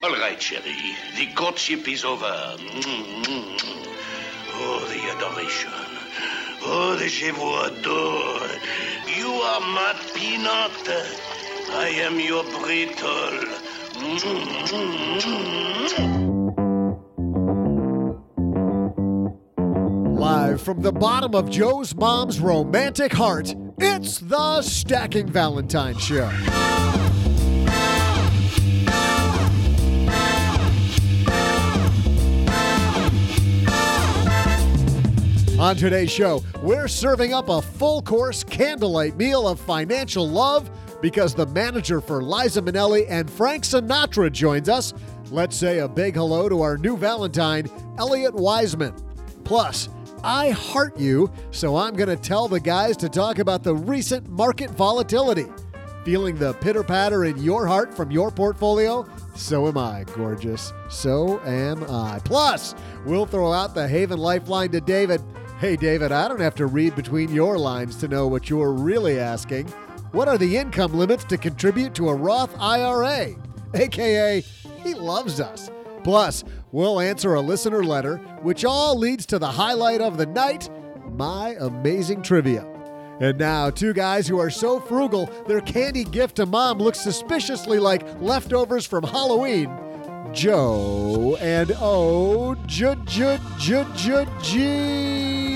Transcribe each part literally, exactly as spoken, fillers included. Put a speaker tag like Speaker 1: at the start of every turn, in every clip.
Speaker 1: All right, chérie. The courtship is over. Mm-hmm. Oh, the adoration. Oh, the je vous adore. You are my peanut. I am your brittle. Mm-hmm.
Speaker 2: Live from the bottom of Joe's mom's romantic heart, it's the Stacking Valentine Show. On today's show, we're serving up a full-course candlelight meal of financial love because the manager for Liza Minnelli and Frank Sinatra joins us. Let's say a big hello to our new Valentine, Elliot Wiseman. Plus, I heart you, so I'm going to tell the guys to talk about the recent market volatility. Feeling the pitter-patter in your heart from your portfolio? So am I, gorgeous. So am I. Plus, we'll throw out the Haven Lifeline to David. Hey, David, I don't have to read between your lines to know what you're really asking. What are the income limits to contribute to a Roth I R A? A K A, he loves us. Plus, we'll answer a listener letter, which all leads to the highlight of the night, my amazing trivia. And now, two guys who are so frugal, their candy gift to mom looks suspiciously like leftovers from Halloween. Joe and O J J J J G.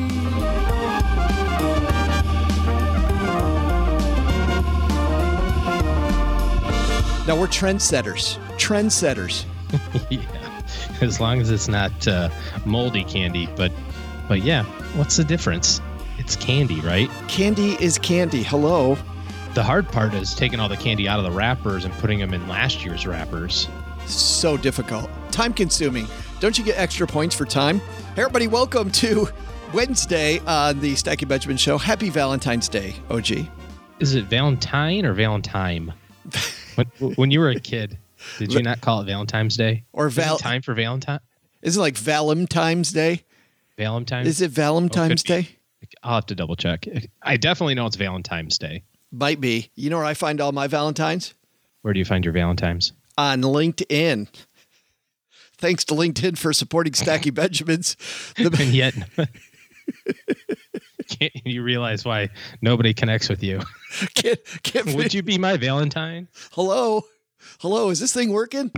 Speaker 3: No, we're trendsetters. Trendsetters.
Speaker 4: Yeah, as long as it's not uh, moldy candy. But, but yeah, what's the difference? It's candy, right?
Speaker 3: Candy is candy. Hello.
Speaker 4: The hard part is taking all the candy out of the wrappers and putting them in last year's wrappers.
Speaker 3: So difficult. Time consuming. Don't you get extra points for time? Hey, everybody, welcome to Wednesday on the Stacking Benjamin Show. Happy Valentine's Day, O G.
Speaker 4: Is it Valentine or Valentine? when, when you were a kid, did you not call it Valentine's Day?
Speaker 3: Or val-
Speaker 4: is it time for Valentine?
Speaker 3: Is it like Valentine's Day?
Speaker 4: Valentine's?
Speaker 3: Is it Valentine's
Speaker 4: oh,
Speaker 3: Day?
Speaker 4: I'll have to double check. I definitely know it's Valentine's Day.
Speaker 3: Might be. You know where I find all my Valentines?
Speaker 4: Where do you find your Valentines?
Speaker 3: On LinkedIn. Thanks to LinkedIn for supporting Stacking Benjamins. The-
Speaker 4: and yet, can't you realize why nobody connects with you?
Speaker 3: Can't, can't
Speaker 4: Would you be my Valentine?
Speaker 3: Hello? Hello? Is this thing working?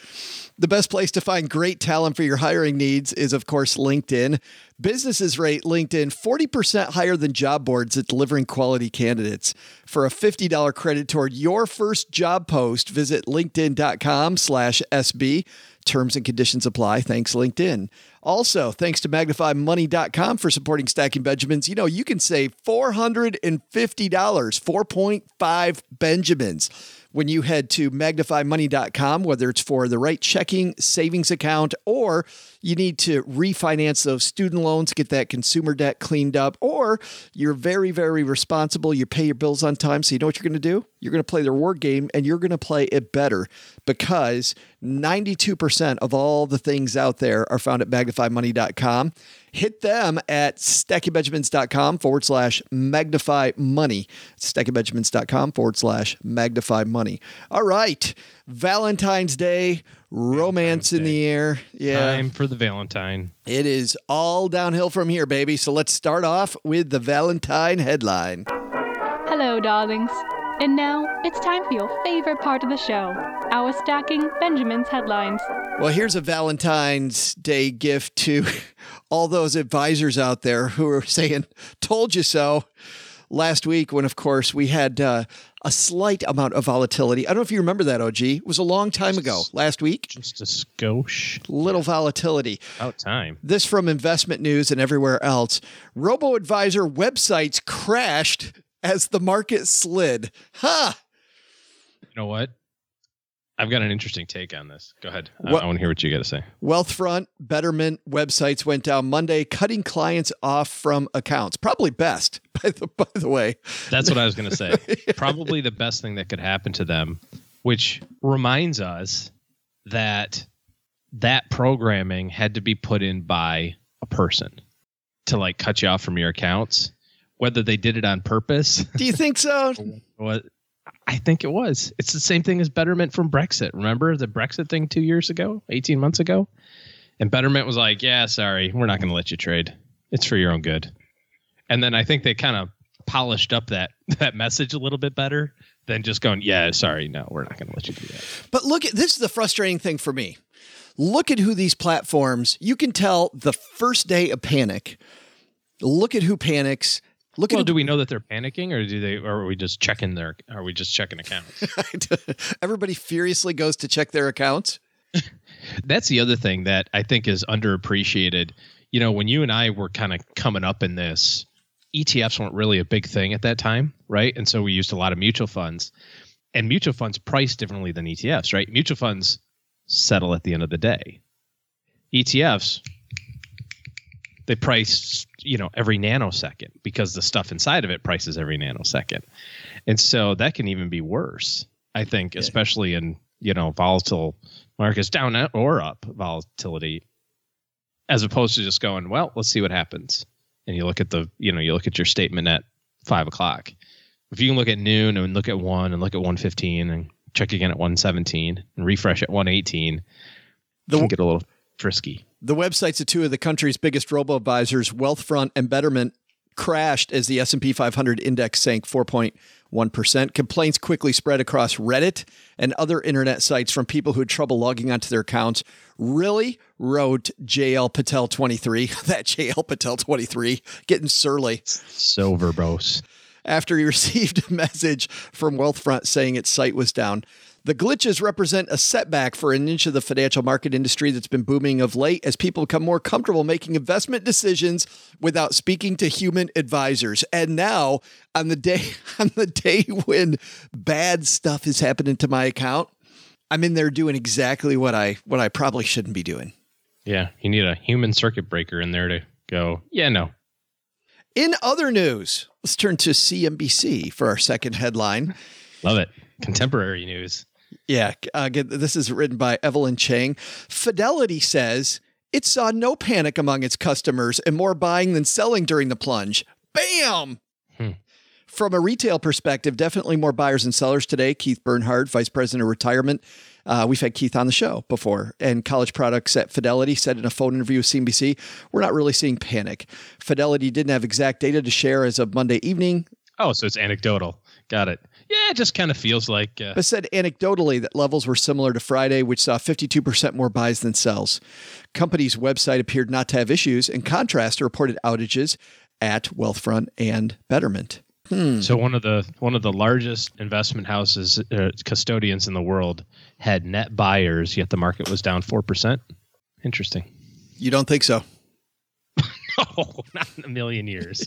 Speaker 3: The best place to find great talent for your hiring needs is, of course, LinkedIn. Businesses rate LinkedIn forty percent higher than job boards at delivering quality candidates. For a fifty dollars credit toward your first job post, visit linkedin.com slash SB. Terms and conditions apply. Thanks, LinkedIn. Also, thanks to magnify money dot com for supporting Stacking Benjamins. You know, you can save four hundred fifty dollars, four point five Benjamins, when you head to magnify money dot com, whether it's for the right checking, savings account, or you need to refinance those student loans, get that consumer debt cleaned up, or you're very, very responsible. You pay your bills on time. So you know what you're going to do? You're going to play the reward game, and you're going to play it better because ninety-two percent of all the things out there are found at magnify money dot com. Hit them at stackingbenjamins.com forward slash magnify money. stackingbenjamins.com forward slash magnify money. All right. Valentine's Day, romance Valentine's in Day. The air. Yeah.
Speaker 4: Time for the Valentine.
Speaker 3: It is all downhill from here, baby. So let's start off with the Valentine headline.
Speaker 5: Hello, darlings. And now it's time for your favorite part of the show, our Stacking Benjamins headlines.
Speaker 3: Well, here's a Valentine's Day gift to all those advisors out there who are saying, told you so, last week when, of course, we had uh, a slight amount of volatility. I don't know if you remember that, O G. It was a long time ago, last week.
Speaker 4: Just a skosh.
Speaker 3: Little volatility.
Speaker 4: About time.
Speaker 3: This from Investment News and everywhere else. Robo-advisor websites crashed as the market slid. Huh.
Speaker 4: You know what? I've got an interesting take on this. Go ahead. I,
Speaker 3: Well-
Speaker 4: I want to hear what you got to say.
Speaker 3: Wealthfront, Betterment websites went down Monday, cutting clients off from accounts. Probably best, by the, by the way.
Speaker 4: That's what I was going to say. Probably the best thing that could happen to them, which reminds us that that programming had to be put in by a person to like cut you off from your accounts, whether they did it on purpose.
Speaker 3: Do you think so?
Speaker 4: What? I think it was. It's the same thing as Betterment from Brexit. Remember the Brexit thing two years ago, eighteen months ago? And Betterment was like, yeah, sorry, we're not going to let you trade. It's for your own good. And then I think they kind of polished up that that message a little bit better than just going, yeah, sorry, no, we're not going to let you do that.
Speaker 3: But look at this is the frustrating thing for me. Look at who these platforms, you can tell the first day of panic. Look at who panics. Look
Speaker 4: well,
Speaker 3: at
Speaker 4: do we know that they're panicking, or do they, or are we just checking their, are we just checking accounts?
Speaker 3: Everybody furiously goes to check their accounts.
Speaker 4: That's the other thing that I think is underappreciated. You know, when you and I were kind of coming up in this, E T Fs weren't really a big thing at that time, right? And so we used a lot of mutual funds, and mutual funds price differently than E T Fs, right? Mutual funds settle at the end of the day. E T Fs, they price, you know, every nanosecond because the stuff inside of it prices every nanosecond. And so that can even be worse, I think, yeah. especially in, you know, volatile markets, down or up volatility, as opposed to just going, well, let's see what happens. And you look at the, you know, you look at your statement at five o'clock. If you can look at noon and look at one and look at one fifteen and check again at one seventeen and refresh at one eighteen, the, you can get a little frisky.
Speaker 3: The websites of two of the country's biggest robo-advisors, Wealthfront and Betterment, crashed as the S and P five hundred index sank four point one percent. Complaints quickly spread across Reddit and other internet sites from people who had trouble logging onto their accounts. Really, wrote J L Patel twenty-three, that J L Patel twenty-three, getting surly.
Speaker 4: So verbose.
Speaker 3: After he received a message from Wealthfront saying its site was down. The glitches represent a setback for a niche of the financial market industry that's been booming of late as people become more comfortable making investment decisions without speaking to human advisors. And now, on the day on the day when bad stuff is happening to my account, I'm in there doing exactly what I what I probably shouldn't be doing.
Speaker 4: Yeah, you need a human circuit breaker in there to go, yeah, no.
Speaker 3: In other news, let's turn to C N B C for our second headline.
Speaker 4: Love it. Contemporary news.
Speaker 3: Yeah, uh, this is written by Evelyn Chang. Fidelity says it saw no panic among its customers and more buying than selling during the plunge. Bam! Hmm. From a retail perspective, definitely more buyers than sellers today. Keith Bernhard, Vice President of Retirement. Uh, we've had Keith on the show before. And College Products at Fidelity said in a phone interview with C N B C, we're not really seeing panic. Fidelity didn't have exact data to share as of Monday evening.
Speaker 4: Oh, so it's anecdotal. Got it. Yeah, it just kind of feels like... Uh...
Speaker 3: But said anecdotally that levels were similar to Friday, which saw fifty-two percent more buys than sells. Company's website appeared not to have issues. In contrast to reported outages at Wealthfront and Betterment. Hmm.
Speaker 4: So one of the one of the largest investment houses, uh, custodians in the world, had net buyers, yet the market was down four percent. Interesting.
Speaker 3: You don't think so?
Speaker 4: No, not in a million years.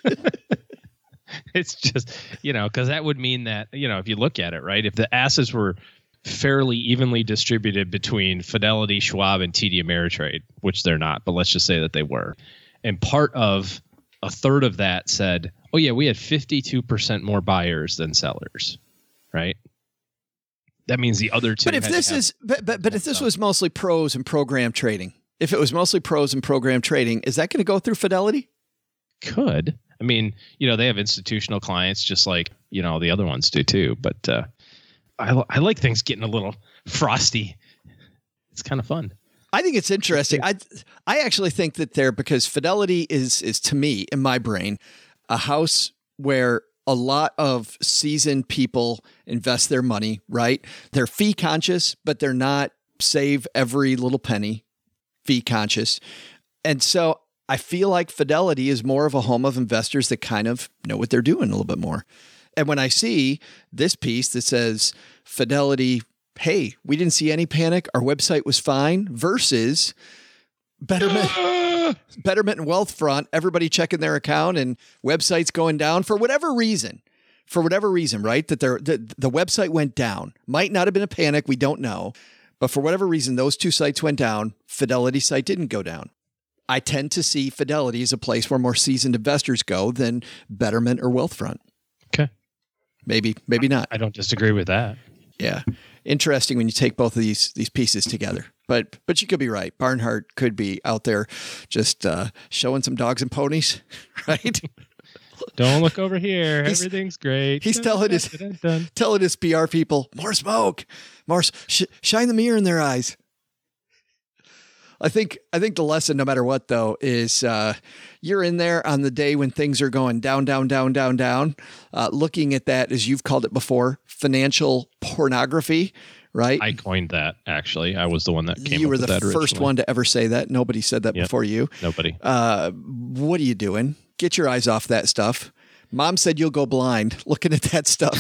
Speaker 4: It's just, you know, because that would mean that, you know, if you look at it, right, if the assets were fairly evenly distributed between Fidelity, Schwab, and T D Ameritrade, which they're not, but let's just say that they were. And part of a third of that said, oh, yeah, we had fifty-two percent more buyers than sellers, right? That means the other two.
Speaker 3: But if this is, but, but, but if this was mostly pros and program trading, if it was mostly pros and program trading, is that going to go through Fidelity?
Speaker 4: Could. I mean, you know, they have institutional clients just like, you know, the other ones do too. But uh, I, I like things getting a little frosty. It's kind of fun.
Speaker 3: I think it's interesting. I I actually think that they're, because Fidelity is, is to me, in my brain, a house where a lot of seasoned people invest their money, right? They're fee conscious, but they're not save every little penny fee conscious. And so I feel like Fidelity is more of a home of investors that kind of know what they're doing a little bit more. And when I see this piece that says Fidelity, hey, we didn't see any panic, our website was fine, versus Betterment, Betterment and Wealthfront, everybody checking their account and websites going down for whatever reason, for whatever reason, right? That the, the website went down. Might not have been a panic, we don't know. But for whatever reason, those two sites went down. Fidelity site didn't go down. I tend to see Fidelity as a place where more seasoned investors go than Betterment or Wealthfront.
Speaker 4: Okay.
Speaker 3: Maybe, maybe not.
Speaker 4: I don't disagree with that.
Speaker 3: Yeah. Interesting when you take both of these these pieces together. But but you could be right. Barnhart could be out there just uh, showing some dogs and ponies, right?
Speaker 4: Don't look over here.
Speaker 3: He's-
Speaker 4: Everything's great.
Speaker 3: He's
Speaker 4: Dun,
Speaker 3: telling
Speaker 4: dun,
Speaker 3: his
Speaker 4: dun, dun.
Speaker 3: telling his P R people, more smoke, more s- sh- shine the mirror in their eyes. I think I think the lesson, no matter what, though, is uh, you're in there on the day when things are going down, down, down, down, down. Uh, looking at that, as you've called it before, financial pornography, right?
Speaker 4: I coined that, actually. I was the one that came
Speaker 3: You
Speaker 4: up
Speaker 3: were
Speaker 4: with
Speaker 3: the
Speaker 4: that
Speaker 3: first
Speaker 4: originally.
Speaker 3: one to ever say that. Nobody said that
Speaker 4: Yep.
Speaker 3: before you.
Speaker 4: Nobody.
Speaker 3: Uh, what are you doing? Get your eyes off that stuff. Mom said you'll go blind looking at that stuff.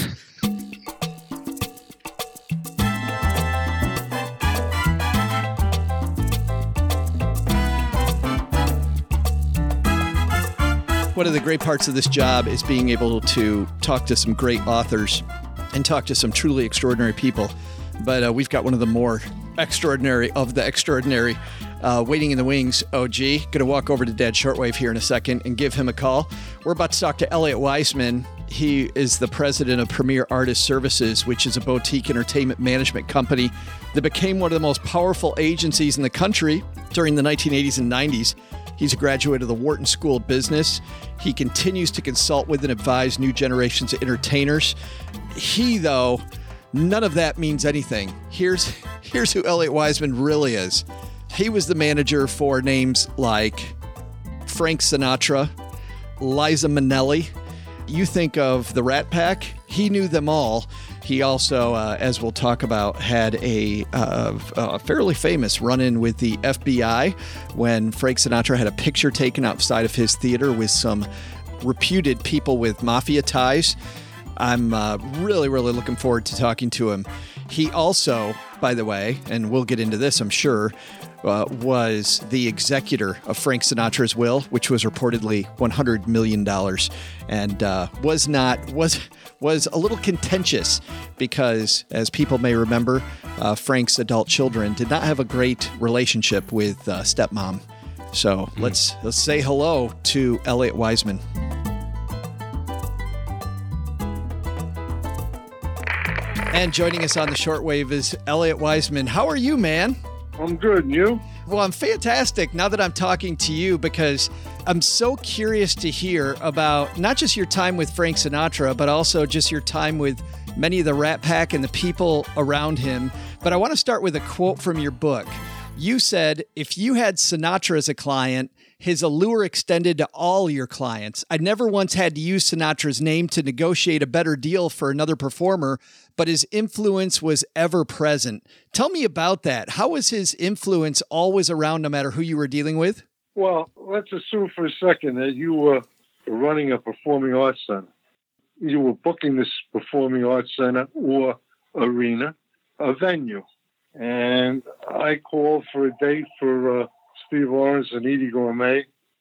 Speaker 3: One of the great parts of this job is being able to talk to some great authors and talk to some truly extraordinary people. But uh, we've got one of the more extraordinary of the extraordinary uh, waiting in the wings, O G. Going to walk over to Dad Shortwave here in a second and give him a call. We're about to talk to Elliot Wiseman. He is the president of Premier Artist Services, which is a boutique entertainment management company that became one of the most powerful agencies in the country during the nineteen eighties and nineties. He's a graduate of the Wharton School of Business. He continues to consult with and advise new generations of entertainers. He, though, none of that means anything. Here's, here's who Elliot Wiseman really is. He was the manager for names like Frank Sinatra, Liza Minnelli. You think of the Rat Pack, he knew them all. He also, uh, as we'll talk about, had a, uh, a fairly famous run-in with the F B I when Frank Sinatra had a picture taken outside of his theater with some reputed people with mafia ties. I'm uh, really, really looking forward to talking to him. He also, by the way, and we'll get into this, I'm sure, uh, was the executor of Frank Sinatra's will, which was reportedly one hundred million dollars, and uh, was not was was a little contentious because, as people may remember, uh, Frank's adult children did not have a great relationship with uh, stepmom. So mm. let's let's say hello to Elliot Wiseman. And joining us on the shortwave is Elliot Wiseman. How are you, man?
Speaker 6: I'm good, and you?
Speaker 3: Well, I'm fantastic now that I'm talking to you because I'm so curious to hear about not just your time with Frank Sinatra, but also just your time with many of the Rat Pack and the people around him. But I want to start with a quote from your book. You said, if you had Sinatra as a client, his allure extended to all your clients. I never once had to use Sinatra's name to negotiate a better deal for another performer, but his influence was ever present. Tell me about that. How was his influence always around no matter who you were dealing with?
Speaker 6: Well, let's assume for a second that you were running a performing arts center. You were booking this performing arts center or arena, a venue. And I called for a date for uh, Steve Lawrence and Eydie Gourmet.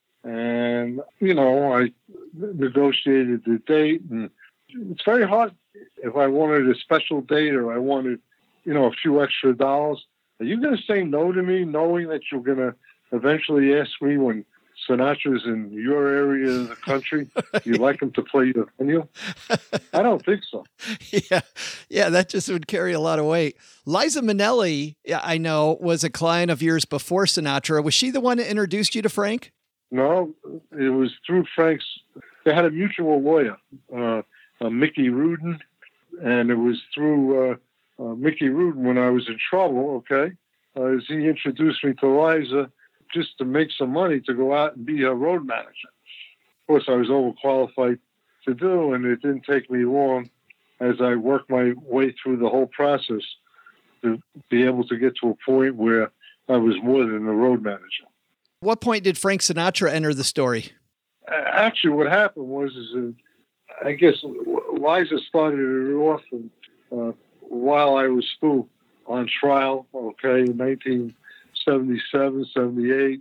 Speaker 6: And, you know, I negotiated the date. And it's very hard. If I wanted a special date or I wanted, you know, a few extra dollars, are you going to say no to me knowing that you're going to eventually ask me when Sinatra's in your area of the country, you'd like him to play the venue? I don't think so.
Speaker 3: Yeah, yeah, that just would carry a lot of weight. Liza Minnelli, I know, was a client of yours before Sinatra. Was she the one that introduced you to Frank?
Speaker 6: No, it was through Frank's. They had a mutual lawyer, uh, uh, Mickey Rudin, and it was through uh, uh, Mickey Rudin when I was in trouble, okay, uh, as he introduced me to Liza just to make some money to go out and be a road manager. Of course, I was overqualified to do, and it didn't take me long as I worked my way through the whole process to be able to get to a point where I was more than a road manager.
Speaker 3: What point did Frank Sinatra enter the story?
Speaker 6: Actually, what happened was, is uh, I guess Liza started it off and, uh, while I was still on trial, okay, in nineteen seventy-seven, seventy-eight.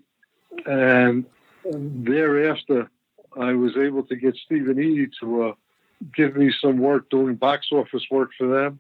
Speaker 6: And thereafter, I was able to get Steve and Eydie to uh, give me some work doing box office work for them.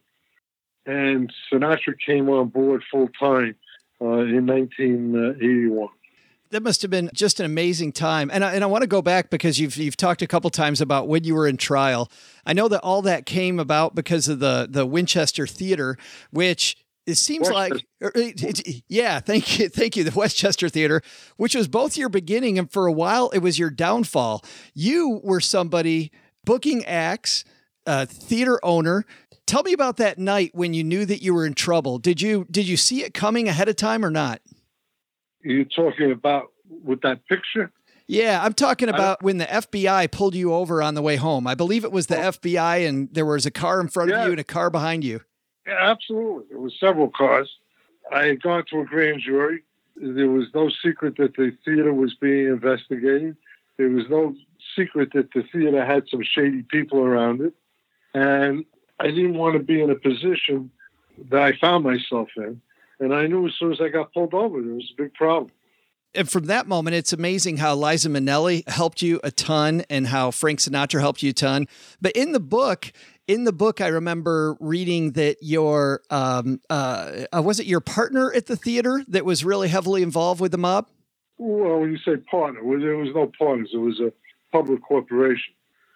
Speaker 6: And Sinatra came on board full time uh, in nineteen eighty-one.
Speaker 3: That must have been just an amazing time. And I, and I want to go back because you've you've talked a couple times about when you were in trial. I know that all that came about because of the, the Winchester Theater, which It seems
Speaker 6: Westchester.
Speaker 3: like, it, it, yeah, thank you. Thank you. The Westchester Theater, which was both your beginning and for a while it was your downfall. You were somebody booking acts, a theater owner. Tell me about that night when you knew that you were in trouble. Did you, did you see it coming ahead of time or not?
Speaker 6: You're talking about with that picture?
Speaker 3: Yeah, I'm talking about when the F B I pulled you over on the way home. I believe it was the F B I and there was a car in front
Speaker 6: Yeah.
Speaker 3: of you and a car behind you.
Speaker 6: Yeah, absolutely. There was several cars. I had gone to a grand jury. There was no secret that the theater was being investigated. There was no secret that the theater had some shady people around it. And I didn't want to be in a position that I found myself in. And I knew as soon as I got pulled over, there was a big problem.
Speaker 3: And from that moment, it's amazing how Liza Minnelli helped you a ton and how Frank Sinatra helped you a ton. But in the book, in the book, I remember reading that your, um, uh, uh, was it your partner at the theater that was really heavily involved with the mob?
Speaker 6: Well, when you say partner, well, there was no partners. It was a public corporation.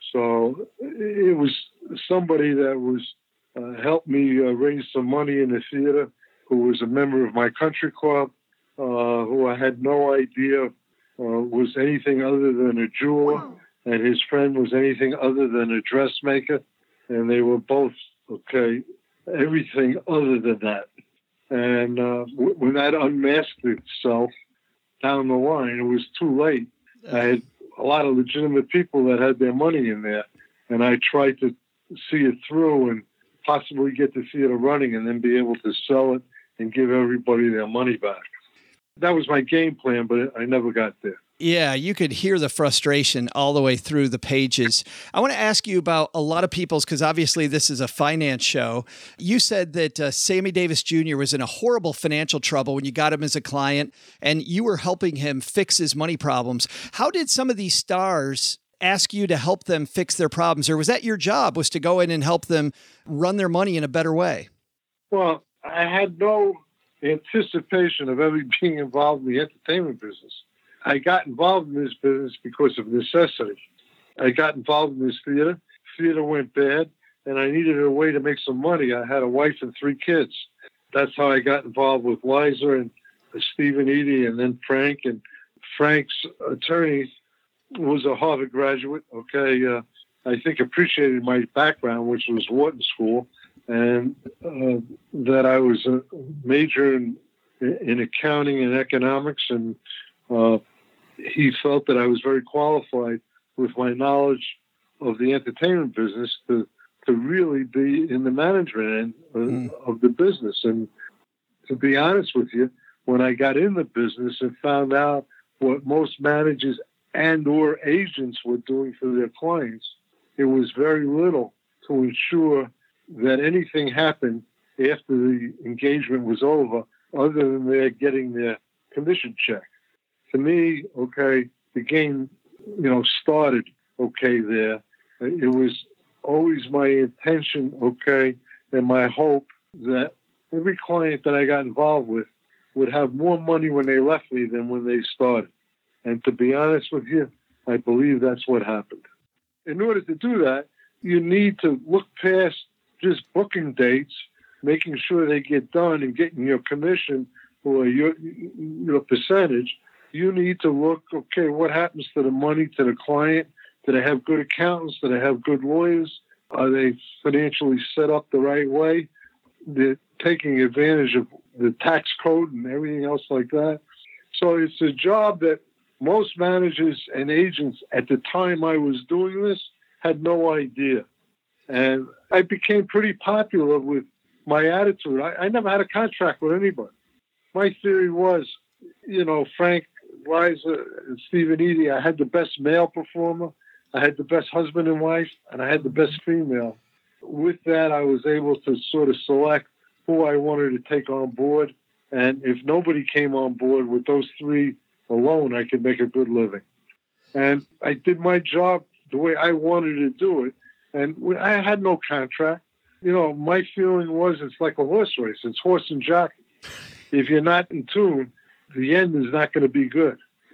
Speaker 6: So it was somebody that was uh, helped me uh, raise some money in the theater, who was a member of my country club, uh, who I had no idea uh, was anything other than a jeweler, and his friend was anything other than a dressmaker. And they were both, okay, everything other than that. And uh, w- when that unmasked itself down the line, it was too late. I had a lot of legitimate people that had their money in there, and I tried to see it through and possibly get the theater running and then be able to sell it and give everybody their money back. That was my game plan, but I never got there.
Speaker 3: Yeah, you could hear the frustration all the way through the pages. I want to ask you about a lot of people's, because obviously this is a finance show. You said that uh, Sammy Davis Junior was in a horrible financial trouble when you got him as a client, and you were helping him fix his money problems. How did some of these stars ask you to help them fix their problems, or was that your job, was to go in and help them run their money in a better way?
Speaker 6: Well, I had no anticipation of ever being involved in the entertainment business. I got involved in this business because of necessity. I got involved in this theater. Theater went bad, and I needed a way to make some money. I had a wife and three kids. That's how I got involved with Liza and Stephen Eady, and then Frank. And Frank's attorney was a Harvard graduate, okay, uh, I think appreciated my background, which was Wharton School, and uh, that I was a major in, in accounting and economics, and uh, he felt that I was very qualified with my knowledge of the entertainment business to to really be in the management end of, mm. of the business. And to be honest with you, when I got in the business and found out what most managers and or agents were doing for their clients, it was very little to ensure that anything happened after the engagement was over, other than they're getting their commission check. To me, okay, the game, you know, started okay there. It was always my intention, okay, and my hope that every client that I got involved with would have more money when they left me than when they started. And to be honest with you, I believe that's what happened. In order to do that, you need to look past just booking dates, making sure they get done and getting your commission or your, your percentage. You need to look, okay, what happens to the money, to the client? Do they have good accountants? Do they have good lawyers? Are they financially set up the right way? They're taking advantage of the tax code and everything else like that. So it's a job that most managers and agents at the time I was doing this had no idea. And I became pretty popular with my attitude. I, I never had a contract with anybody. My theory was, you know, Frank, Liza, and Stephen Eady, I had the best male performer, I had the best husband and wife, and I had the best female. With that, I was able to sort of select who I wanted to take on board. And if nobody came on board with those three alone, I could make a good living. And I did my job the way I wanted to do it. And I had no contract. You know, my feeling was it's like a horse race. It's horse and jockey. If you're not in tune, the end is not going to be good.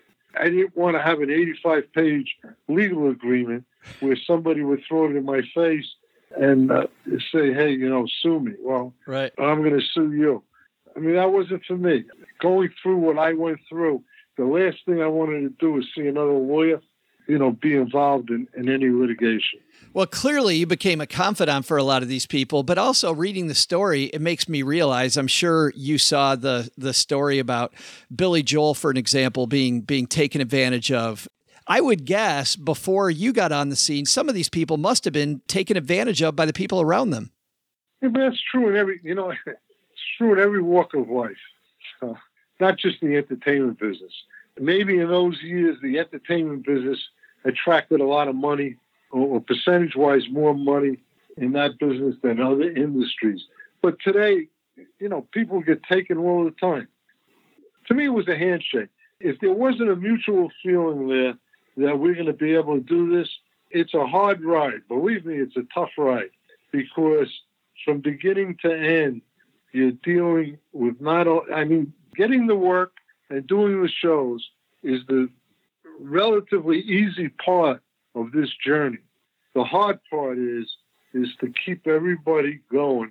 Speaker 6: I didn't want to have an eighty-five page legal agreement where somebody would throw it in my face and uh, say, hey, you know, sue me. Well,
Speaker 3: right.
Speaker 6: I'm going to sue you. I mean, that wasn't for me. Going through what I went through, the last thing I wanted to do was see another lawyer, you know, be involved in, in any litigation.
Speaker 3: Well, clearly you became a confidant for a lot of these people, but also reading the story, it makes me realize, I'm sure you saw the the story about Billy Joel, for an example, being being taken advantage of. I would guess before you got on the scene, some of these people must have been taken advantage of by the people around them.
Speaker 6: Yeah, but that's true in every, you know, it's true in every walk of life, uh, not just the entertainment business. Maybe in those years, the entertainment business attracted a lot of money, or percentage-wise more money in that business than other industries. But today, you know, people get taken all the time. To me, it was a handshake. If there wasn't a mutual feeling there that we're going to be able to do this, it's a hard ride. Believe me, it's a tough ride, because from beginning to end, you're dealing with not all, I mean, getting the work and doing the shows is the relatively easy part of this journey. The hard part is is to keep everybody going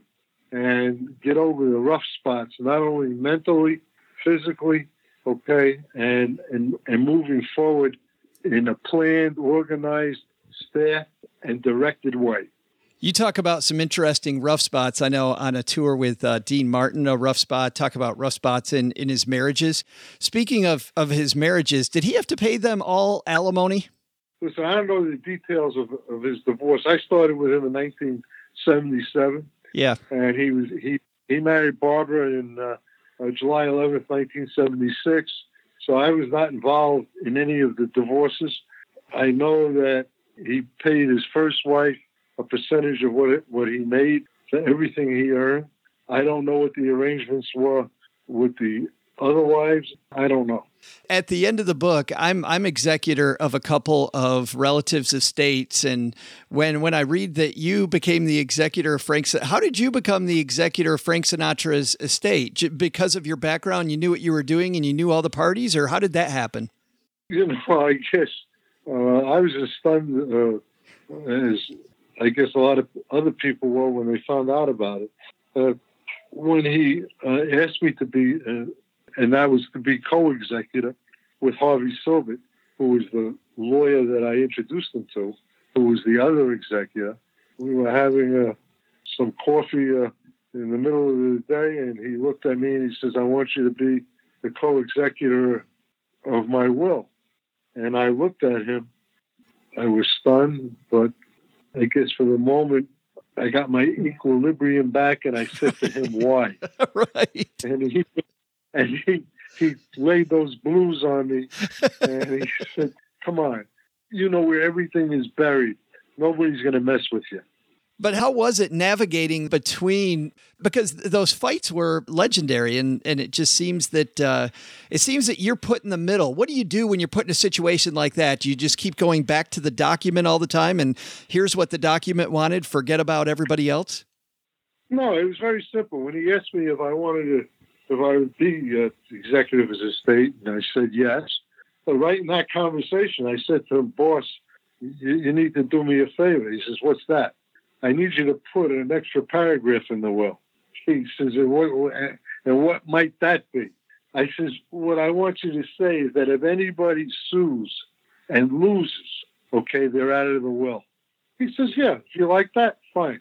Speaker 6: and get over the rough spots, not only mentally, physically, okay, and and, and moving forward in a planned, organized, staffed, and directed way.
Speaker 3: You talk about some interesting rough spots. I know on a tour with uh, Dean Martin, a rough spot, talk about rough spots in, in his marriages. Speaking of, of his marriages, did he have to pay them all alimony?
Speaker 6: Listen, I don't know the details of, of his divorce. I started with him in nineteen seventy-seven.
Speaker 3: Yeah.
Speaker 6: And he was he, he married Barbara in uh, uh, July eleventh, nineteen seventy-six. So I was not involved in any of the divorces. I know that he paid his first wife a percentage of what it, what he made for everything he earned. I don't know what the arrangements were with the other wives. I don't know.
Speaker 3: At the end of the book, I'm I'm executor of a couple of relatives' estates, and when when I read that you became the executor of Frank, how did you become the executor of Frank Sinatra's estate? Because of your background, you knew what you were doing, and you knew all the parties, or how did that happen?
Speaker 6: You know, I guess uh, I was as stunned uh, as I guess a lot of other people were when they found out about it. Uh, when he uh, asked me to be, uh, and that was to be co-executor with Harvey Silbert, who was the lawyer that I introduced him to, who was the other executor. We were having uh, some coffee uh, in the middle of the day, and he looked at me and he says, "I want you to be the co-executor of my will." And I looked at him. I was stunned, but I guess for the moment, I got my equilibrium back, and I said to him, "Why?"
Speaker 3: Right.
Speaker 6: And he and he he laid those blues on me, and he said, "Come on, you know where everything is buried. Nobody's going to mess with you."
Speaker 3: But how was it navigating between, because those fights were legendary, and, and it just seems that uh, it seems that you're put in the middle. What do you do when you're put in a situation like that? Do you just keep going back to the document all the time, and here's what the document wanted, forget about everybody else?
Speaker 6: No, it was very simple. When he asked me if I wanted to, if I would be uh, executive of his estate, and I said yes. But right in that conversation, I said to him, "Boss, you, you need to do me a favor." He says, "What's that?" "I need you to put an extra paragraph in the will." He says, and what, and what might that be? I says, "What I want you to say is that if anybody sues and loses, okay, they're out of the will." He says, "Yeah, if you like that, fine."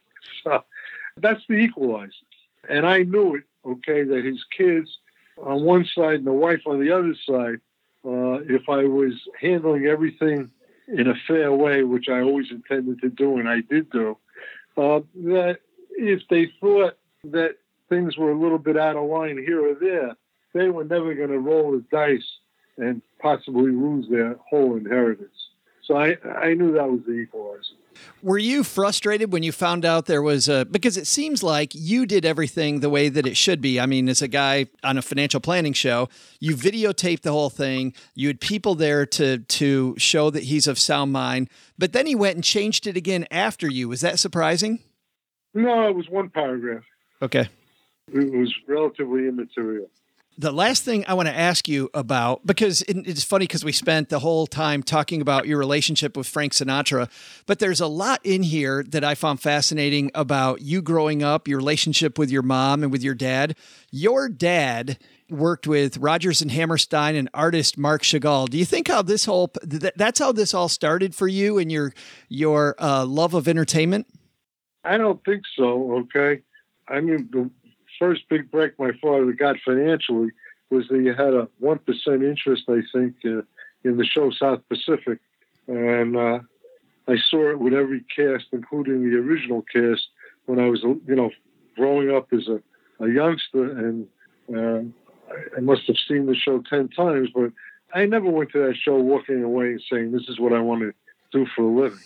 Speaker 6: So that's the equalizer. And I knew it, okay, that his kids on one side and the wife on the other side, uh, if I was handling everything in a fair way, which I always intended to do, and I did do, uh, that if they thought that things were a little bit out of line here or there, they were never going to roll the dice and possibly lose their whole inheritance. So I, I knew that was the equalizer.
Speaker 3: Were you frustrated when you found out there was a, because it seems like you did everything the way that it should be. I mean, as a guy on a financial planning show, you videotaped the whole thing. You had people there to, to show that he's of sound mind, but then he went and changed it again after you. Was that surprising?
Speaker 6: No, it was one paragraph.
Speaker 3: Okay.
Speaker 6: It was relatively immaterial.
Speaker 3: The last thing I want to ask you about, because it- it's funny because we spent the whole time talking about your relationship with Frank Sinatra, but there's a lot in here that I found fascinating about you growing up, your relationship with your mom and with your dad. Your dad worked with Rodgers and Hammerstein and artist Marc Chagall. Do you think how this whole, th- that's how this all started for you and your, your uh, love of entertainment?
Speaker 6: I don't think so, okay? I mean, the first big break my father got financially was that he had a one percent interest, I think, uh, in the show South Pacific. And uh, I saw it with every cast, including the original cast, when I was, you know, growing up as a, a youngster. And uh, I must have seen the show ten times, but I never went to that show walking away and saying, this is what I want to do for a living.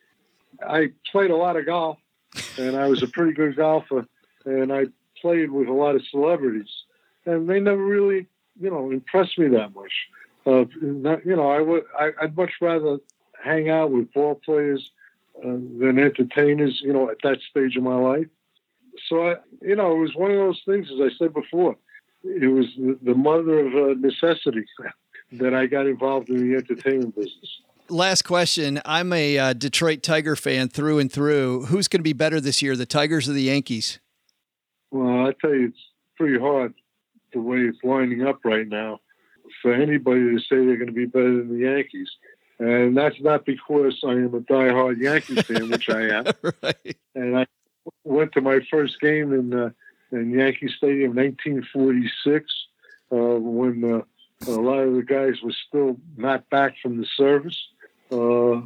Speaker 6: I played a lot of golf, and I was a pretty good golfer, and I played with a lot of celebrities, and they never really, you know, impressed me that much. Uh, not, you know, I would, I, I'd much rather hang out with ball players uh, than entertainers, you know, at that stage of my life. So, I, you know, it was one of those things, as I said before, it was the, the mother of uh, necessity that I got involved in the entertainment business.
Speaker 3: Last question. I'm a uh, Detroit Tiger fan through and through. Who's going to be better this year, the Tigers or the Yankees?
Speaker 6: Well, I tell you, it's pretty hard the way it's lining up right now for anybody to say they're going to be better than the Yankees. And that's not because I am a diehard Yankee fan, which I am.
Speaker 3: Right.
Speaker 6: And I went to my first game in uh, in Yankee Stadium in nineteen forty-six uh, when uh, a lot of the guys were still not back from the service. Uh,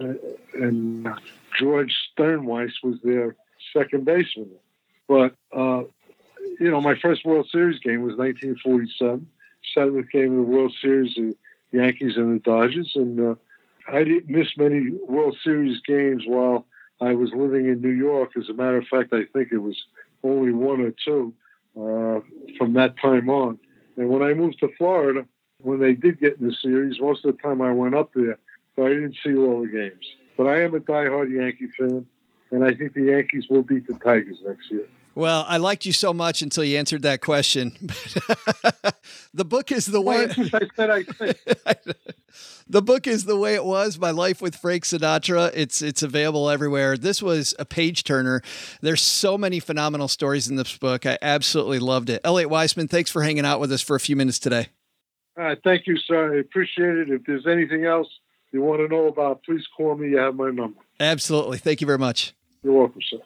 Speaker 6: and George Sternweiss was their second baseman. But, uh, you know, my first World Series game was nineteen forty-seven, seventh game of the World Series, the Yankees and the Dodgers. And uh, I didn't miss many World Series games while I was living in New York. As a matter of fact, I think it was only one or two uh, from that time on. And when I moved to Florida, when they did get in the series, most of the time I went up there, so I didn't see all the games. But I am a diehard Yankee fan, and I think the Yankees will beat the Tigers next year.
Speaker 3: Well, I liked you so much until you answered that question. The book is the way.
Speaker 6: Well, I said I think.
Speaker 3: The book is The Way It Was, My Life with Frank Sinatra. It's it's available everywhere. This was a page turner. There's so many phenomenal stories in this book. I absolutely loved it. Elliot Weissman, thanks for hanging out with us for a few minutes today.
Speaker 6: All right, thank you, sir. I appreciate it. If there's anything else you want to know about, please call me. You have my number.
Speaker 3: Absolutely. Thank you very much.
Speaker 6: You're welcome, sir.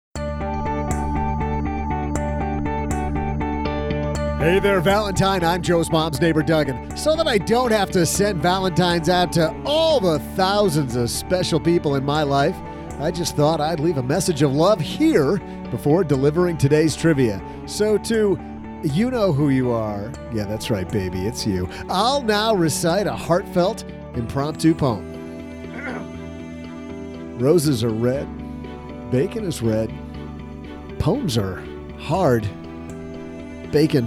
Speaker 2: Hey there, Valentine. I'm Joe's mom's neighbor, Duggan. So that I don't have to send Valentines out to all the thousands of special people in my life, I just thought I'd leave a message of love here before delivering today's trivia. So to you know who you are. Yeah, that's right, baby. It's you. I'll now recite a heartfelt, impromptu poem. Roses are red. Bacon is red. Poems are hard. Bacon.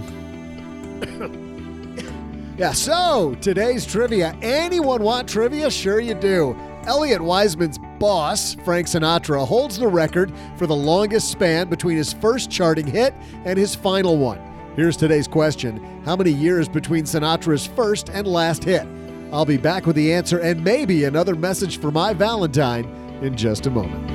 Speaker 2: Yeah, so today's trivia. Anyone want trivia? Sure you do. Elliot Weissman's boss, Frank Sinatra, holds the record for the longest span between his first charting hit and his final one. Here's today's question. How many years between Sinatra's first and last hit? I'll be back with the answer and maybe another message for my Valentine in just a moment.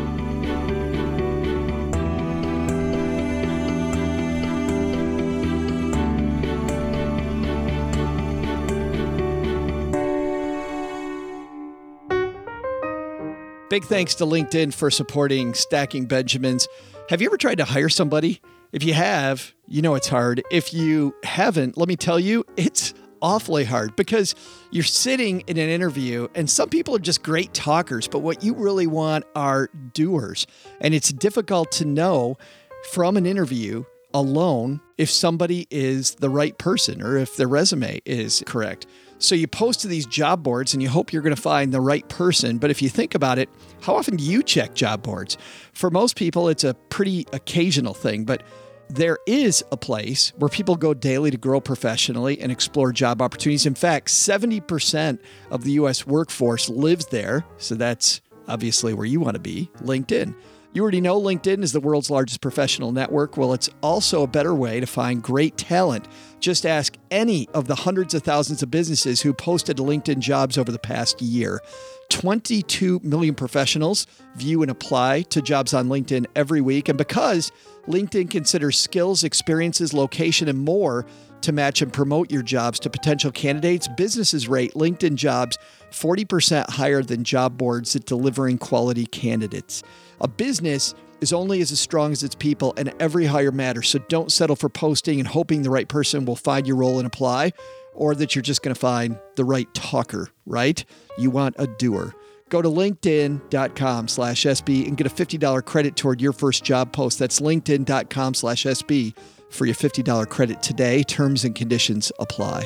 Speaker 3: Big thanks to LinkedIn for supporting Stacking Benjamins. Have you ever tried to hire somebody? If you have, you know it's hard. If you haven't, let me tell you, it's awfully hard because you're sitting in an interview and some people are just great talkers, but what you really want are doers. And it's difficult to know from an interview alone if somebody is the right person or if their resume is correct. So you post to these job boards and you hope you're going to find the right person. But if you think about it, how often do you check job boards? For most people, it's a pretty occasional thing, but there is a place where people go daily to grow professionally and explore job opportunities. In fact, seventy percent of the U S workforce lives there. So that's obviously where you want to be, LinkedIn. You already know LinkedIn is the world's largest professional network. Well, it's also a better way to find great talent Just ask any of the hundreds of thousands of businesses who posted LinkedIn jobs over the past year. twenty-two million professionals view and apply to jobs on LinkedIn every week. And because LinkedIn considers skills, experiences, location, and more to match and promote your jobs to potential candidates, businesses rate LinkedIn jobs forty percent higher than job boards at delivering quality candidates. A business is only as strong as its people, and every hire matters. So don't settle for posting and hoping the right person will find your role and apply, or that you're just going to find the right talker, right? You want a doer. Go to linkedin.com slash SB and get a fifty dollars credit toward your first job post. That's linkedin.com slash SB for your fifty dollars credit today. Terms and conditions apply.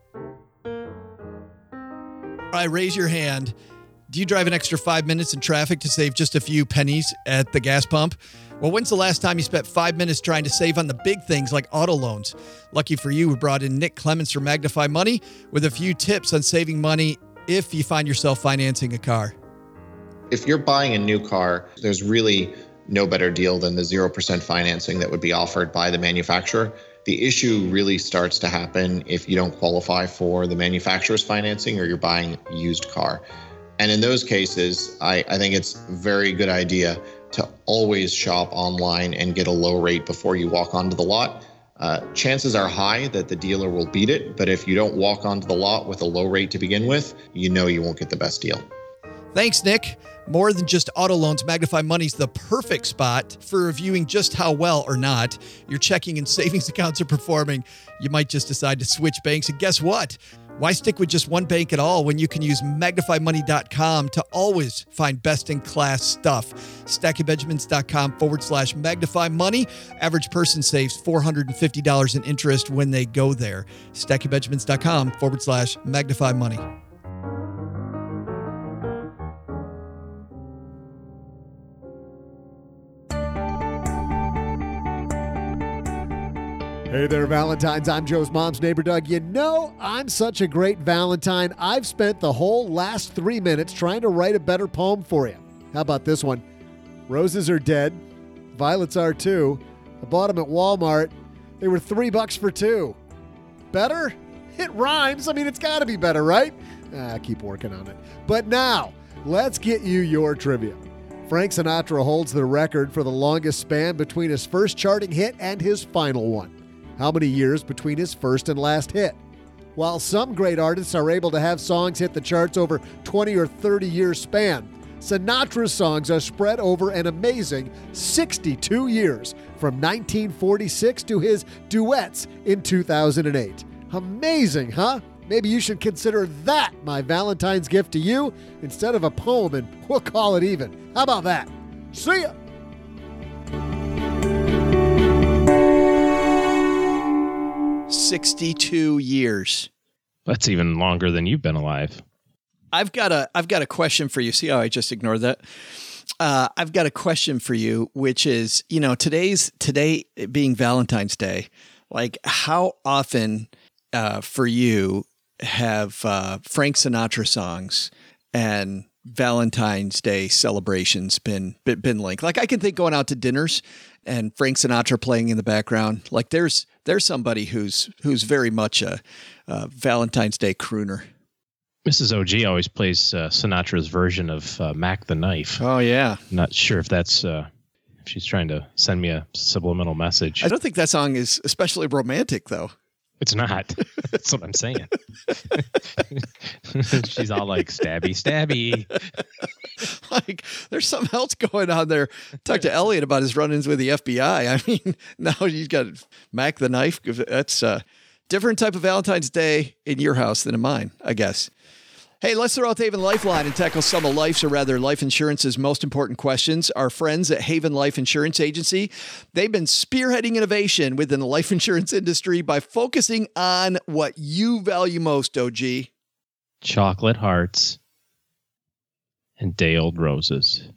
Speaker 3: All right, raise your hand. Do you drive an extra five minutes in traffic to save just a few pennies at the gas pump? Well, when's the last time you spent five minutes trying to save on the big things like auto loans? Lucky for you, we brought in Nick Clements from Magnify Money with a few tips on saving money if you find yourself financing a car.
Speaker 7: If you're buying a new car, there's really no better deal than the zero percent financing that would be offered by the manufacturer. The issue really starts to happen if you don't qualify for the manufacturer's financing or you're buying a used car. And in those cases, I, I think it's a very good idea to always shop online and get a low rate before you walk onto the lot. Uh, chances are high that the dealer will beat it, but if you don't walk onto the lot with a low rate to begin with, you know you won't get the best deal.
Speaker 3: Thanks, Nick. More than just auto loans, Magnify Money's the perfect spot for reviewing just how well or not your checking and savings accounts are performing. You might just decide to switch banks, and guess what? Why stick with just one bank at all when you can use magnify money dot com to always find best-in-class stuff? stackingbenjamins.com forward slash magnify money. Average person saves four hundred fifty dollars in interest when they go there. stackingbenjamins.com forward slash magnify money.
Speaker 2: Hey there, Valentines. I'm Joe's mom's neighbor, Doug. You know, I'm such a great Valentine. I've spent the whole last three minutes trying to write a better poem for you. How about this one? Roses are dead. Violets are too. I bought them at Walmart. They were three bucks for two. Better? It rhymes. I mean, it's got to be better, right? Ah, keep working on it. But now, let's get you your trivia. Frank Sinatra holds the record for the longest span between his first charting hit and his final one. How many years between his first and last hit? While some great artists are able to have songs hit the charts over twenty or thirty year span, Sinatra's songs are spread over an amazing sixty-two years, from nineteen forty-six to his duets in two thousand eight. Amazing, huh? Maybe you should consider that my Valentine's gift to you instead of a poem, and we'll call it even. How about that? See ya!
Speaker 3: sixty-two years.
Speaker 4: That's even longer than you've been alive.
Speaker 3: I've got a I've got a question for you. See how I just ignored that? Uh, I've got a question for you, which is, you know, today's today being Valentine's Day. Like, how often uh, for you have uh, Frank Sinatra songs and Valentine's Day celebrations been been linked? Like, I can think going out to dinners and Frank Sinatra playing in the background. Like, there's there's somebody who's who's very much a, a Valentine's Day crooner.
Speaker 4: Missus O G always plays uh, Sinatra's version of uh, Mac the Knife.
Speaker 3: Oh, yeah.
Speaker 4: Not sure if that's uh, if she's trying to send me a subliminal message.
Speaker 3: I don't think that song is especially romantic, though.
Speaker 4: It's not. That's what I'm saying. She's all like, stabby, stabby.
Speaker 3: Like, there's something else going on there. Talk to Elliot about his run-ins with the F B I. I mean, now he's got Mac the Knife. That's a different type of Valentine's Day in your house than in mine, I guess. Hey, let's throw out the Haven Lifeline and tackle some of life's, or rather life insurance's most important questions. Our friends at Haven Life Insurance Agency, they've been spearheading innovation within the life insurance industry by focusing on what you value most, O G.
Speaker 4: Chocolate hearts and day-old roses.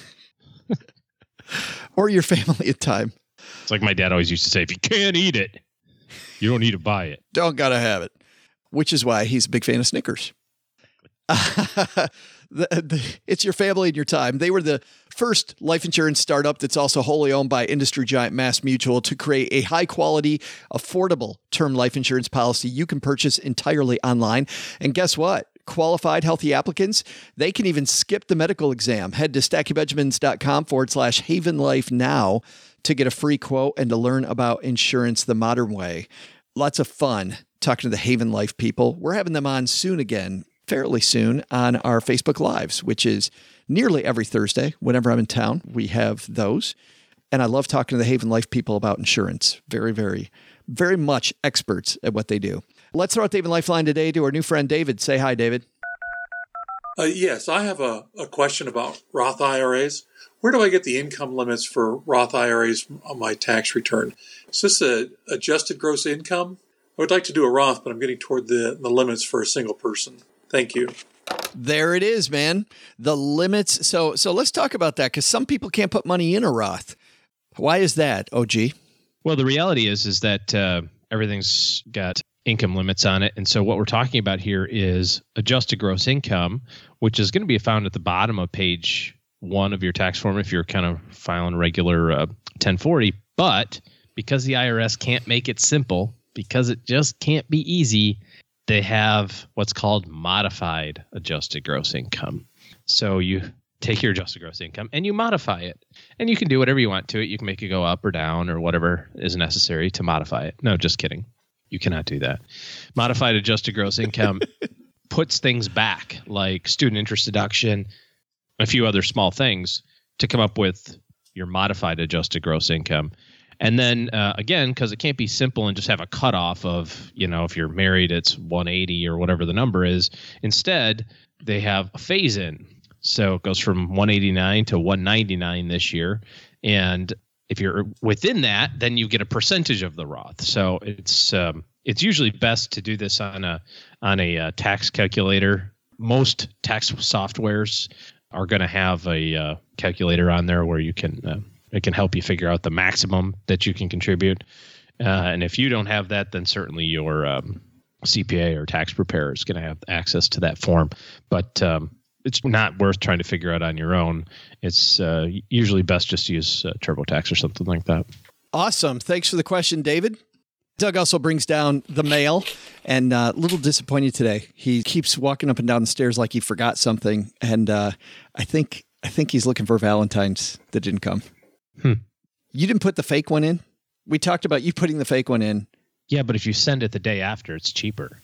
Speaker 3: Or your family at time.
Speaker 4: It's like my dad always used to say, if you can't eat it, you don't need to buy it.
Speaker 3: Don't gotta have it. Which is why he's a big fan of Snickers. The, the, it's your family and your time. They were the first life insurance startup that's also wholly owned by industry giant MassMutual to create a high quality, affordable term life insurance policy you can purchase entirely online. And guess what? Qualified healthy applicants, they can even skip the medical exam. Head to stackingbenjamins.com forward slash Haven Life now to get a free quote and to learn about insurance the modern way. Lots of fun talking to the Haven Life people. We're having them on soon again, fairly soon, on our Facebook Lives, which is nearly every Thursday. Whenever I'm in town, we have those. And I love talking to the Haven Life people about insurance. Very, very, very much experts at what they do. Let's throw out the Haven Lifeline today to our new friend, David. Say hi, David.
Speaker 8: Uh, yes, I have a, a question about Roth I R As. Where do I get the income limits for Roth I R As on my tax return? Is this a adjusted gross income? I would like to do a Roth, but I'm getting toward the, the limits for a single person. Thank you.
Speaker 3: There it is, man. The limits. So so let's talk about that, because some people can't put money in a Roth. Why is that, O G?
Speaker 4: Well, the reality is, is that uh, everything's got income limits on it. And so what we're talking about here is adjusted gross income, which is going to be found at the bottom of page one of your tax form if you're kind of filing regular uh, ten forty. But because the I R S can't make it simple, because it just can't be easy, they have what's called modified adjusted gross income. So you take your adjusted gross income and you modify it. And you can do whatever you want to it. You can make it go up or down or whatever is necessary to modify it. No, just kidding. You cannot do that. Modified adjusted gross income puts things back, like student interest deduction, a few other small things, to come up with your modified adjusted gross income. And then uh, again, because it can't be simple and just have a cutoff of, you know, if you're married, it's one eighty or whatever the number is. Instead, they have a phase in. So it goes from one eighty-nine to one ninety-nine this year. And if you're within that, then you get a percentage of the Roth. So it's um, it's usually best to do this on a on a uh, tax calculator. Most tax softwares are going to have a uh, calculator on there where you can uh, it can help you figure out the maximum that you can contribute. Uh, and if you don't have that, then certainly your um, C P A or tax preparer is going to have access to that form. But um, it's not worth trying to figure out on your own. It's uh, usually best just to use uh, TurboTax or something like that.
Speaker 3: Awesome. Thanks for the question, David. Doug also brings down the mail, and uh, a little disappointed today. He keeps walking up and down the stairs like he forgot something, and uh, I think I think he's looking for Valentine's that didn't come.
Speaker 4: Hmm.
Speaker 3: You didn't put the fake one in? We talked about you putting the fake one in.
Speaker 4: Yeah, but if you send it the day after, it's cheaper.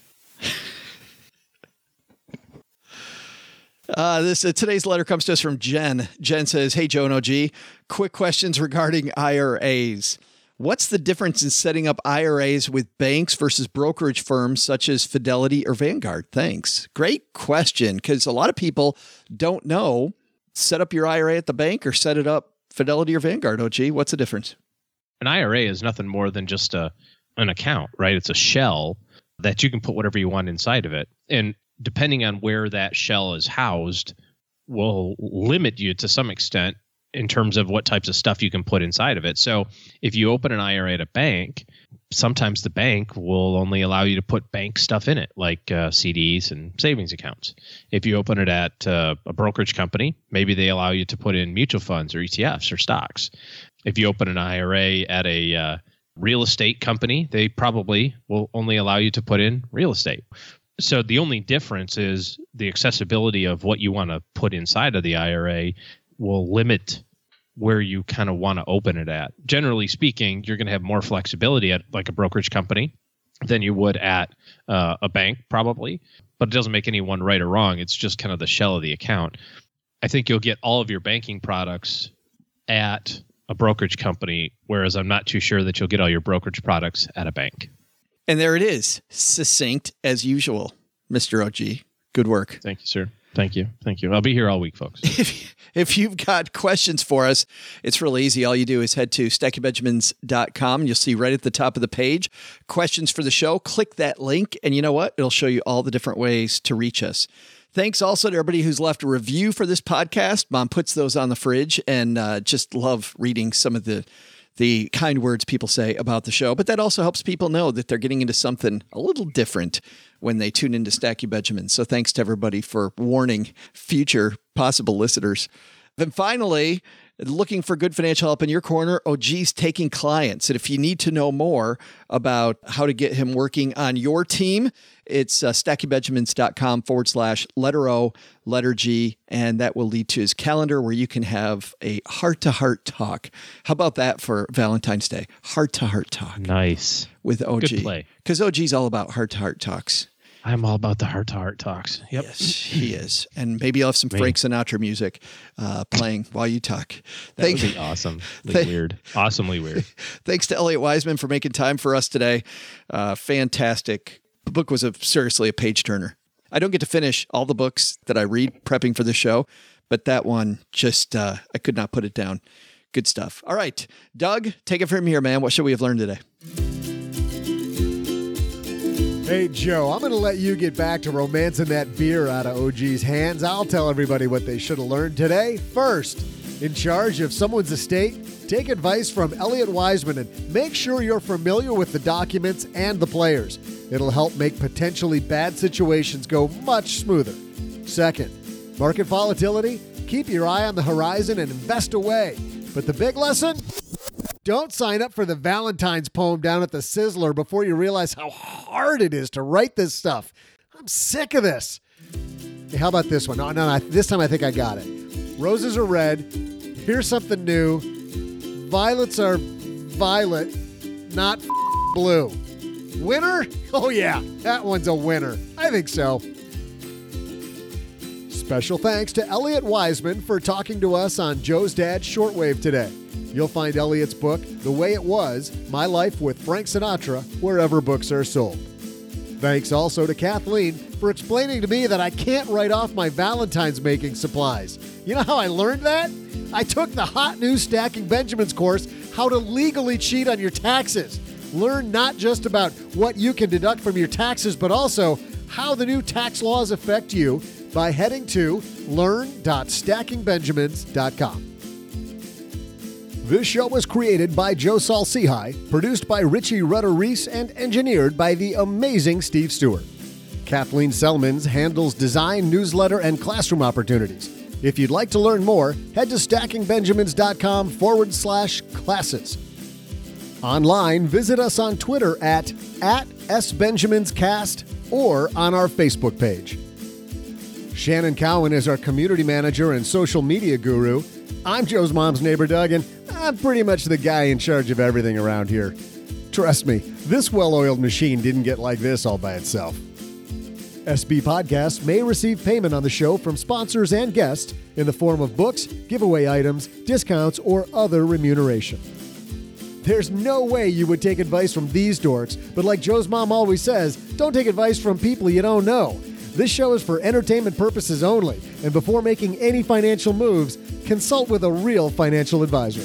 Speaker 3: Uh, this uh, today's letter comes to us from Jen. Jen says, "Hey, Joe and O G, quick questions regarding I R As. What's the difference in setting up I R As with banks versus brokerage firms such as Fidelity or Vanguard? Thanks." Great question, because a lot of people don't know. Set up your I R A at the bank or set it up Fidelity or Vanguard, O G. What's the difference?
Speaker 4: An I R A is nothing more than just a an account, right? It's a shell that you can put whatever you want inside of it. And depending on where that shell is housed will limit you to some extent in terms of what types of stuff you can put inside of it. So if you open an I R A at a bank, sometimes the bank will only allow you to put bank stuff in it, like uh, C Ds and savings accounts. If you open it at uh, a brokerage company, maybe they allow you to put in mutual funds or E T Fs or stocks. If you open an I R A at a uh, real estate company, they probably will only allow you to put in real estate. So the only difference is the accessibility of what you want to put inside of the I R A will limit where you kind of want to open it at. Generally speaking, you're going to have more flexibility at like a brokerage company than you would at uh, a bank probably, but it doesn't make anyone right or wrong. It's just kind of the shell of the account. I think you'll get all of your banking products at a brokerage company, whereas I'm not too sure that you'll get all your brokerage products at a bank.
Speaker 3: And there it is. Succinct as usual, Mister O G. Good work.
Speaker 4: Thank you, sir. Thank you. Thank you. I'll be here all week, folks.
Speaker 3: If, if you've got questions for us, it's really easy. All you do is head to stacking benjamins dot com and you'll see right at the top of the page, questions for the show. Click that link and you know what? It'll show you all the different ways to reach us. Thanks also to everybody who's left a review for this podcast. Mom puts those on the fridge and uh, just love reading some of the the kind words people say about the show, but that also helps people know that they're getting into something a little different when they tune into Stacking Benjamins. So thanks to everybody for warning future possible listeners. Then finally, looking for good financial help in your corner, O G's taking clients. And if you need to know more about how to get him working on your team, it's uh, stackingbenjamins.com forward slash letter O, letter G, and that will lead to his calendar where you can have a heart-to-heart talk. How about that for Valentine's Day? Heart-to-heart talk.
Speaker 4: Nice.
Speaker 3: With O G.
Speaker 4: Good play.
Speaker 3: Because O G's all about heart-to-heart talks.
Speaker 4: I'm all about the heart-to-heart talks. Yep.
Speaker 3: Yes, he is. And maybe you'll have some
Speaker 4: Me.
Speaker 3: Frank Sinatra music uh, playing while you talk.
Speaker 4: That
Speaker 3: Thank-
Speaker 4: would be awesome. Like
Speaker 3: Thank-
Speaker 4: weird. Awesomely weird.
Speaker 3: Thanks to Elliot Wiseman for making time for us today. Uh, fantastic. The book was a, seriously a page turner. I don't get to finish all the books that I read prepping for the show, but that one just, uh, I could not put it down. Good stuff. All right, Doug, take it from here, man. What should we have learned today?
Speaker 2: Hey, Joe, I'm going to let you get back to romancing that beer out of O G's hands. I'll tell everybody what they should have learned today. First, in charge of someone's estate, take advice from Elliot Wiseman and make sure you're familiar with the documents and the players. It'll help make potentially bad situations go much smoother. Second, market volatility, keep your eye on the horizon and invest away. But the big lesson? Don't sign up for the Valentine's poem down at the Sizzler before you realize how hard it is to write this stuff. I'm sick of this. Hey, how about this one? No, no, no, this time I think I got it. Roses are red. Here's something new. Violets are violet, not blue. Winner? Oh, yeah, that one's a winner. I think so. Special thanks to Elliot Wiseman for talking to us on Joe's Dad's Shortwave today. You'll find Elliot's book, The Way It Was, My Life with Frank Sinatra, wherever books are sold. Thanks also to Kathleen for explaining to me that I can't write off my Valentine's making supplies. You know how I learned that? I took the hot new Stacking Benjamins course, How to Legally Cheat on Your Taxes. Learn not just about what you can deduct from your taxes, but also how the new tax laws affect you by heading to learn dot stacking benjamins dot com. This show was created by Joe Saul-Sehy, produced by Richie Rutter-Reese, and engineered by the amazing Steve Stewart. Kathleen Selmans handles design, newsletter, and classroom opportunities. If you'd like to learn more, head to stackingbenjamins.com forward slash classes. Online, visit us on Twitter at, at SBenjaminsCast or on our Facebook page. Shannon Cowan is our community manager and social media guru. I'm Joe's mom's neighbor, Doug, and I'm pretty much the guy in charge of everything around here. Trust me, this well-oiled machine didn't get like this all by itself. S B Podcasts may receive payment on the show from sponsors and guests in the form of books, giveaway items, discounts, or other remuneration. There's no way you would take advice from these dorks, but like Joe's mom always says, don't take advice from people you don't know. This show is for entertainment purposes only, and before making any financial moves, consult with a real financial advisor.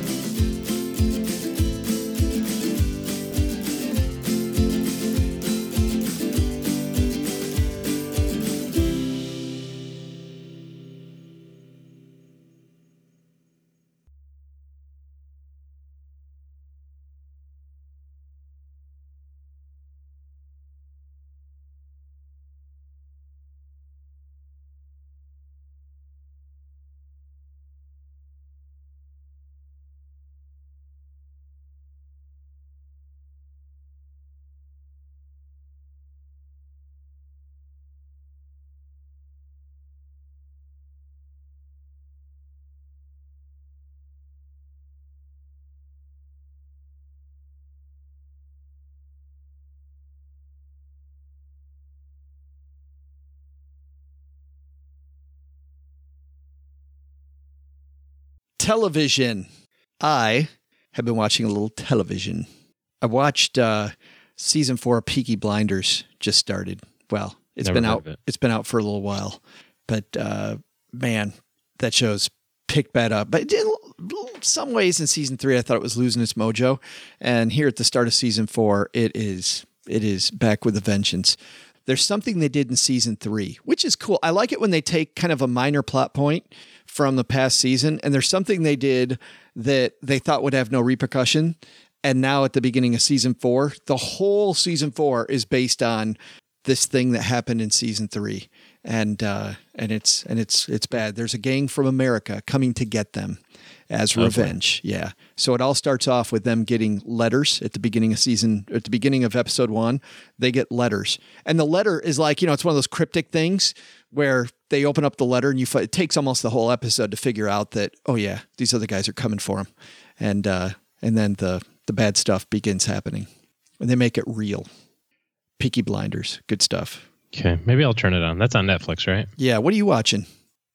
Speaker 3: Television. I have been watching a little television. I watched uh, season four of Peaky Blinders just started. Well, it's
Speaker 4: Never
Speaker 3: been
Speaker 4: heard
Speaker 3: out.
Speaker 4: of it.
Speaker 3: It's been out for a little while, but uh, man, that show's picked back up. But in some ways, in season three, I thought it was losing its mojo, and here at the start of season four, it is. It is back with a vengeance. There's something they did in season three, which is cool. I like it when they take kind of a minor plot point from the past season, and there's something they did that they thought would have no repercussion. And now at the beginning of season four, the whole season four is based on this thing that happened in season three. And uh, and it's and it's it's bad. There's a gang from America coming to get them as revenge. Okay. Yeah. So it all starts off with them getting letters at the beginning of season, at the beginning of episode one. They get letters, and the letter is like, you know, it's one of those cryptic things where they open up the letter and you. It takes almost the whole episode to figure out that, oh yeah, these other guys are coming for them, and uh, and then the the bad stuff begins happening, and they make it real. Peaky Blinders, good stuff.
Speaker 4: Okay, maybe I'll turn it on. That's on Netflix, right?
Speaker 3: Yeah. What are you watching?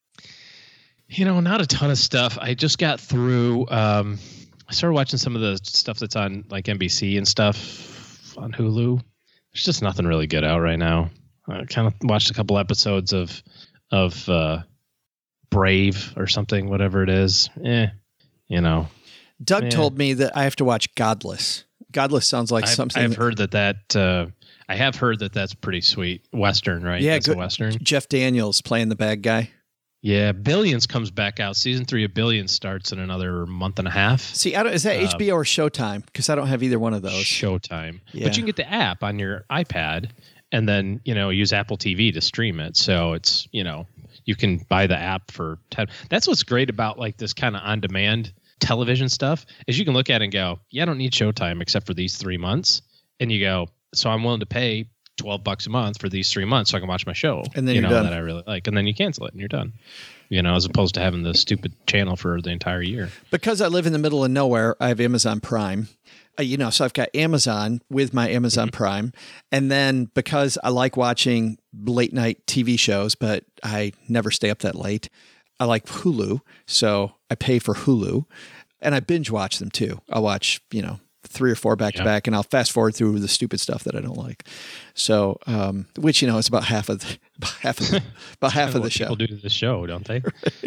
Speaker 4: You know, not a ton of stuff. I just got through. Um, I started watching some of the stuff that's on like N B C and stuff on Hulu. There's just nothing really good out right now. I kind of watched a couple episodes of of uh, Brave or something, whatever it is. Eh, you know.
Speaker 3: Doug
Speaker 4: eh.
Speaker 3: told me that I have to watch Godless. Godless sounds like
Speaker 4: I've,
Speaker 3: something.
Speaker 4: I've heard that that. Uh, I have heard that that's pretty sweet. Western, right?
Speaker 3: Yeah,
Speaker 4: that's
Speaker 3: good.
Speaker 4: A Western.
Speaker 3: Jeff Daniels playing the bad guy.
Speaker 4: Yeah, Billions comes back out. Season three of Billions starts in another month and a half.
Speaker 3: See, I don't, is that uh, H B O or Showtime? Because I don't have either one of those.
Speaker 4: Showtime.
Speaker 3: Yeah.
Speaker 4: But you can get the app on your iPad and then, you know, use Apple T V to stream it. So it's, you know, you can buy the app for ten. That's what's great about like this kind of on-demand television stuff is you can look at it and go, yeah, I don't need Showtime except for these three months. And you go, so I'm willing to pay twelve bucks a month for these three months so I can watch my show,
Speaker 3: and then
Speaker 4: you
Speaker 3: you're
Speaker 4: know,
Speaker 3: done.
Speaker 4: that I really like. And then you cancel it and you're done, you know, as opposed to having the stupid channel for the entire year.
Speaker 3: Because I live in the middle of nowhere, I have Amazon Prime, uh, you know, so I've got Amazon with my Amazon mm-hmm. Prime. And then because I like watching late night T V shows, but I never stay up that late, I like Hulu. So I pay for Hulu and I binge watch them too. I'll watch, you know, three or four back to back, and I'll fast forward through the stupid stuff that I don't like. So, um, which, you know, is about half of the, about half of the, about half of the show.
Speaker 4: People do to the show, don't they?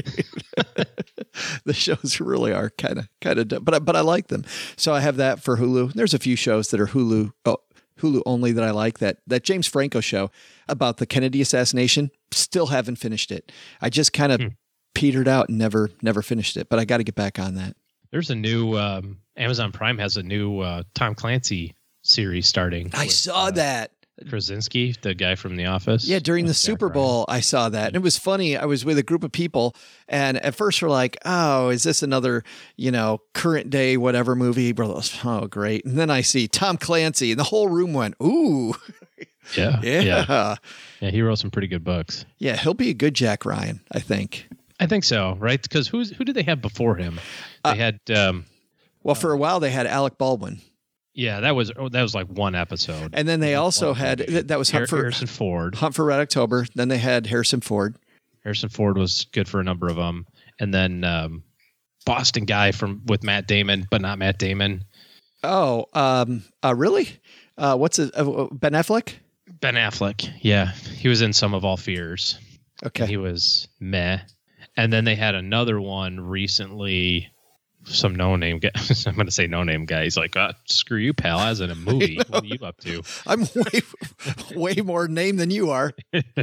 Speaker 3: The shows really are kind of, kind of, but I, but I like them. So I have that for Hulu. There's a few shows that are Hulu, oh, Hulu only that I like. That that James Franco show about the Kennedy assassination. Still haven't finished it. I just kind of hmm. petered out and never, never finished it. But I got to get back on that.
Speaker 4: There's a new um, Amazon Prime has a new uh, Tom Clancy series starting.
Speaker 3: I with, saw uh, that.
Speaker 4: Krasinski, the guy from The Office.
Speaker 3: Yeah, during the Super Bowl, I saw that. And it was funny. I was with a group of people, and at first we're like, oh, is this another, you know, current day whatever movie? Oh, great. And then I see Tom Clancy, and the whole room went, ooh.
Speaker 4: Yeah.
Speaker 3: Yeah.
Speaker 4: Yeah. Yeah, he wrote some pretty good books.
Speaker 3: Yeah, he'll be a good Jack Ryan, I think.
Speaker 4: I think so, right? Because who's who did they have before him? They uh, had um,
Speaker 3: well, for a while they had Alec Baldwin.
Speaker 4: Yeah, that was oh, that was like one episode.
Speaker 3: And then they also had that, that was Hunt for
Speaker 4: Harrison Ford.
Speaker 3: Hunt for Red October. Then they had Harrison Ford.
Speaker 4: Harrison Ford was good for a number of them, and then um, Boston guy from with Matt Damon, but not Matt Damon.
Speaker 3: Oh, um, uh, really? Uh, what's it? Uh, Ben Affleck?
Speaker 4: Ben Affleck. Yeah, he was in Some of All Fears.
Speaker 3: Okay,
Speaker 4: he was meh. And then they had another one recently, some no-name guy. I'm going to say no-name guy. He's like, oh, screw you, pal. I was in a movie. What are you up to?
Speaker 3: I'm way, way more name than you are.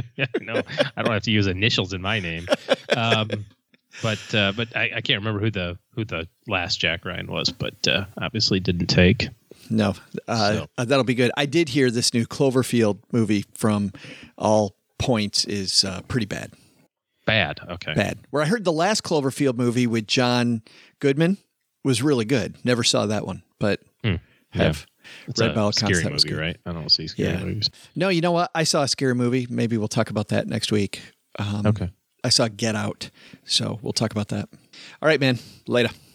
Speaker 4: No, I don't have to use initials in my name. Um, but uh, but I, I can't remember who the who the last Jack Ryan was, but uh, obviously didn't take.
Speaker 3: No, uh, so. uh, that'll be good. I did hear this new Cloverfield movie from all points is uh, pretty bad.
Speaker 4: Bad. Okay.
Speaker 3: Bad. Where I heard the last Cloverfield movie with John Goodman was really good. Never saw that one, but
Speaker 4: hmm.
Speaker 3: have
Speaker 4: yeah.
Speaker 3: read about
Speaker 4: scary
Speaker 3: that
Speaker 4: movie,
Speaker 3: good.
Speaker 4: Right? I don't see scary yeah. movies.
Speaker 3: No, you know what? I saw a scary movie. Maybe we'll talk about that next week. Um,
Speaker 4: okay.
Speaker 3: I saw Get Out, so we'll talk about that. All right, man. Later.